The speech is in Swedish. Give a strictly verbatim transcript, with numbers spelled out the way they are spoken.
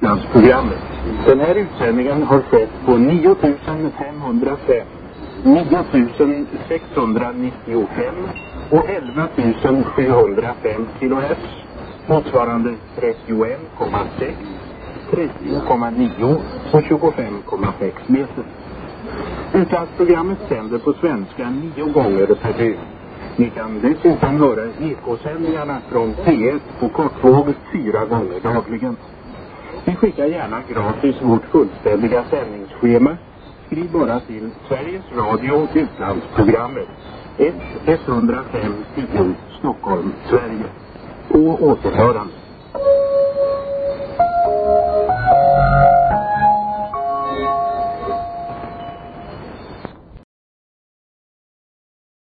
utlandsprogrammet. Den här utsändningen har skett på nio tusen femhundrafem, nio tusen sexhundranittiofem och elva tusen sjuhundrafem kilohertz, motsvarande trettioen komma sex, trettio komma nio och tjugofem komma sex meter. Utlandsprogrammet sänder på svenska nio gånger per dygn. Ni kan dessutom höra ekosändningarna från P ett på kortvåg fyra gånger dagligen. Vi skickar gärna gratis vårt fullständiga sändningsschema. Skriv bara till Sveriges Radio utlandsprogrammet ett ett fem tio Stockholm, Sverige. På återhörande.